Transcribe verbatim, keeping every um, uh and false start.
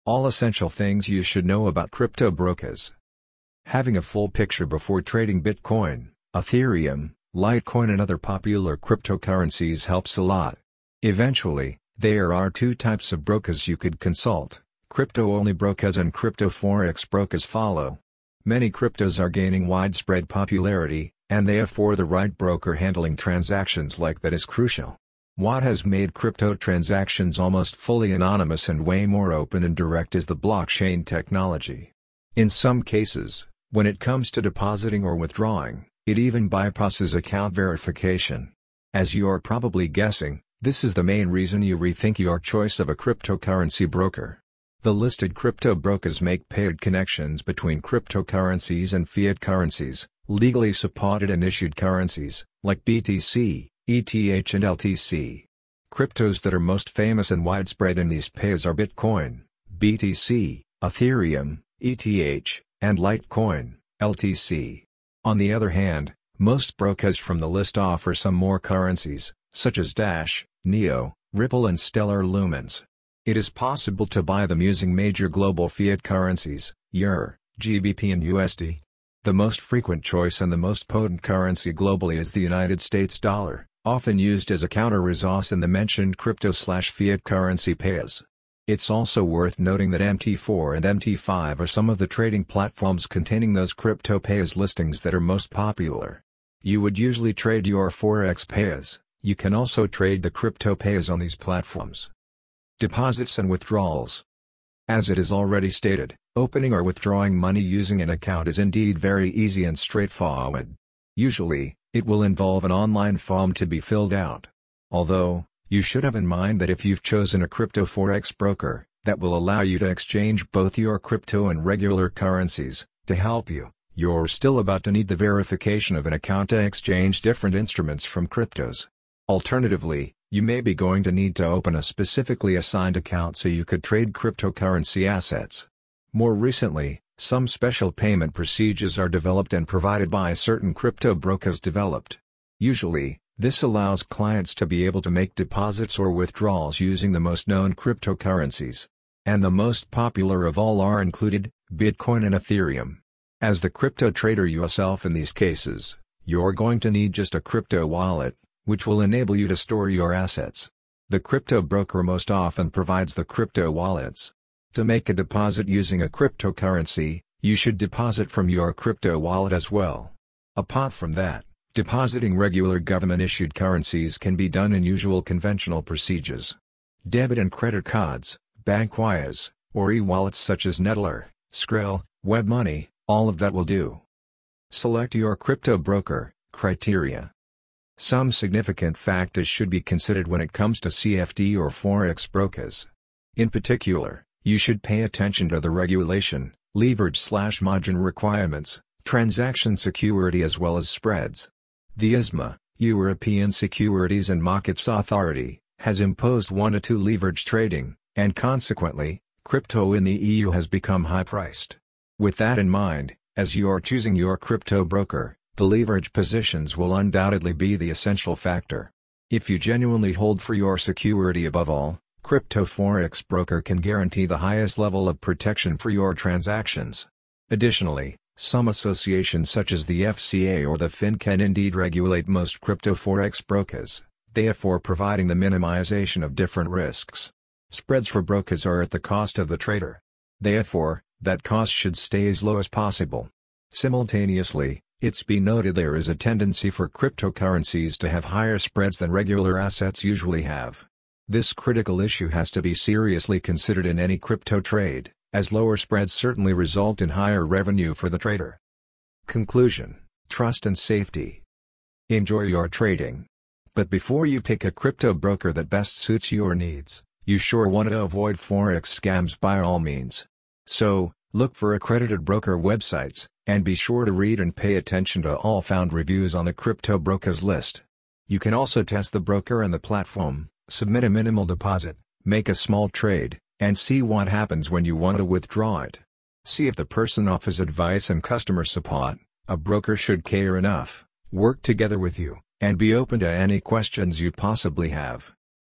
All essential things you should know about crypto brokers. Having a full picture before trading Bitcoin, Ethereum, Litecoin and other popular cryptocurrencies helps a lot. Eventually, there are two types of brokers you could consult: crypto-only brokers and crypto forex brokers follow. Many cryptos are gaining widespread popularity, and therefore the right broker handling transactions like that is crucial. What has made crypto transactions almost fully anonymous and way more open and direct is the blockchain technology. In some cases, when it comes to depositing or withdrawing, it even bypasses account verification. As you're probably guessing, this is the main reason you rethink your choice of a cryptocurrency broker. The listed crypto brokers make paid connections between cryptocurrencies and fiat currencies, legally supported and issued currencies, like B T C, E T H and L T C. Cryptos that are most famous and widespread in these pairs are Bitcoin, B T C, Ethereum, E T H, and Litecoin, L T C. On the other hand, most brokers from the list offer some more currencies, such as Dash, Neo, Ripple and Stellar Lumens. It is possible to buy them using major global fiat currencies, E U R, G B P and U S D. The most frequent choice and the most potent currency globally is the United States dollar, often used as a counter-resource in the mentioned crypto-slash-fiat currency pairs. It's also worth noting that M T four and M T five are some of the trading platforms containing those crypto pairs listings that are most popular. You would usually trade your forex pairs. You can also trade the crypto pairs on these platforms. Deposits and withdrawals. As it is already stated, opening or withdrawing money using an account is indeed very easy and straightforward. Usually, it will involve an online form to be filled out. Although, you should have in mind that if you've chosen a crypto forex broker, that will allow you to exchange both your crypto and regular currencies. To help you, you're still about to need the verification of an account to exchange different instruments from cryptos. Alternatively, you may be going to need to open a specifically assigned account so you could trade cryptocurrency assets. More recently, some special payment procedures are developed and provided by certain crypto brokers developed. Usually, this allows clients to be able to make deposits or withdrawals using the most known cryptocurrencies. And the most popular of all are included, Bitcoin and Ethereum. As the crypto trader yourself in these cases, you're going to need just a crypto wallet, which will enable you to store your assets. The crypto broker most often provides the crypto wallets. To make a deposit using a cryptocurrency, you should deposit from your crypto wallet as well. Apart from that, depositing regular government-issued currencies can be done in usual conventional procedures. Debit and credit cards, bank wires, or e-wallets such as Neteller, Skrill, WebMoney, all of that will do. Select your crypto broker. Criteria. Some significant factors should be considered when it comes to C F D or forex brokers. In particular, you should pay attention to the regulation, leverage/margin requirements, transaction security as well as spreads. The ESMA, European Securities and Markets Authority, has imposed one to two leverage trading, and consequently, crypto in the E U has become high-priced. With that in mind, as you are choosing your crypto broker, the leverage positions will undoubtedly be the essential factor. If you genuinely hold for your security above all, Crypto Forex Broker can guarantee the highest level of protection for your transactions. Additionally, some associations such as the F C A or the F I N can indeed regulate most crypto forex brokers, therefore providing the minimization of different risks. Spreads for brokers are at the cost of the trader. Therefore, that cost should stay as low as possible. Simultaneously, it's be noted there is a tendency for cryptocurrencies to have higher spreads than regular assets usually have. This critical issue has to be seriously considered in any crypto trade, as lower spreads certainly result in higher revenue for the trader. Conclusion: Trust and safety. Enjoy your trading. But before you pick a crypto broker that best suits your needs, you sure want to avoid forex scams by all means. So, look for accredited broker websites, and be sure to read and pay attention to all found reviews on the crypto brokers list. You can also test the broker and the platform, submit a minimal deposit, make a small trade, and see what happens when you want to withdraw it. See if the person offers advice and customer support. A broker should care enough, work together with you, and be open to any questions you possibly have.